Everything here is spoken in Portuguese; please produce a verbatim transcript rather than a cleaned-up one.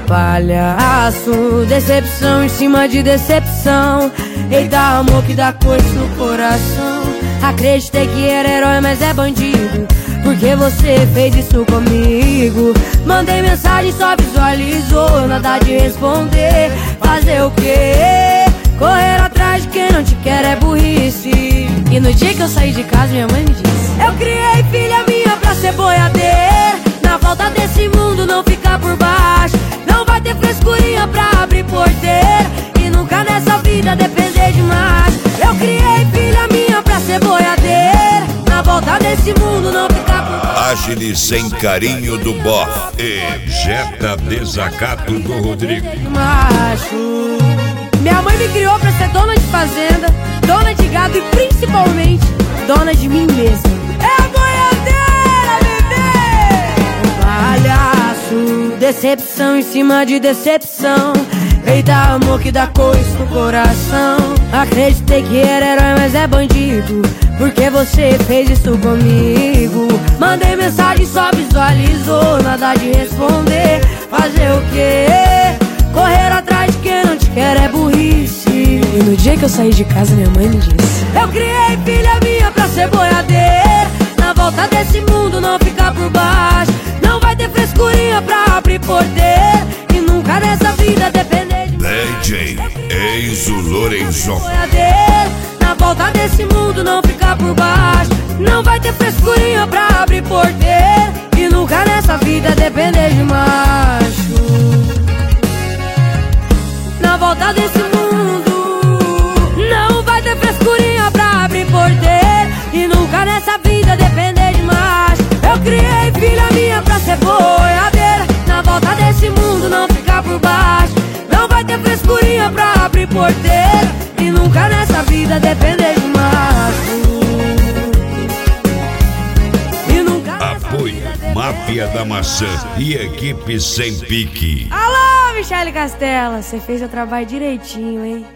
Palhaço, decepção em cima de decepção. Eita, amor que dá coisa no coração. Acreditei que era herói, mas é bandido, porque você fez isso comigo. Mandei mensagem, só visualizou, nada de responder. Fazer o quê? Correr atrás de quem não te quer é burrice. E no dia que eu saí de casa, minha mãe me disse: eu criei filha minha pra ser boiadeira. Na volta desse mundo não ficar por baixo. Não vai ter frescurinha pra abrir porteira. E nunca nessa vida depender de mais. Eu criei filha minha pra ser boiadeira. Na volta desse mundo não ficar por baixo. Ágil sem carinho do Boff. Ejeta desacato do Rodrigo. Macho. Minha mãe me criou pra ser dona de fazenda, dona de gado e principalmente dona de mim mesma. É a boiadeira, bebê! Palhaço, decepção em cima de decepção. Eita, amor que dá coisa no coração. Acreditei que era herói, mas é bandido, porque você fez isso comigo. Mandei mensagem, só visualizou, nada de responder. Fazer o quê? Correr atrás de quem não te quer é burrice. E no dia que eu saí de casa, minha mãe me disse: eu criei filha minha pra ser boiadeira. Na volta desse mundo não ficar por baixo. Não vai ter frescurinha pra abrir porteira. E nunca nessa vida depender de D J Enzo Lorenzon. Na volta desse mundo não ficar por baixo. Não vai ter frescurinha pra abrir porteira. E nunca nessa vida depender de macho. Na volta desse mundo não vai ter frescurinha pra abrir porteira. E nunca nessa vida depender de macho. Eu criei filha minha pra ser boiadeira. Na volta desse mundo não ficar por baixo. Não vai ter frescurinha pra abrir porteira. E nunca nessa vida depender de macho. E nunca Apoio Máfia da Maçã e equipe sem pique. Alô, Michele Castela, você fez o trabalho direitinho, hein?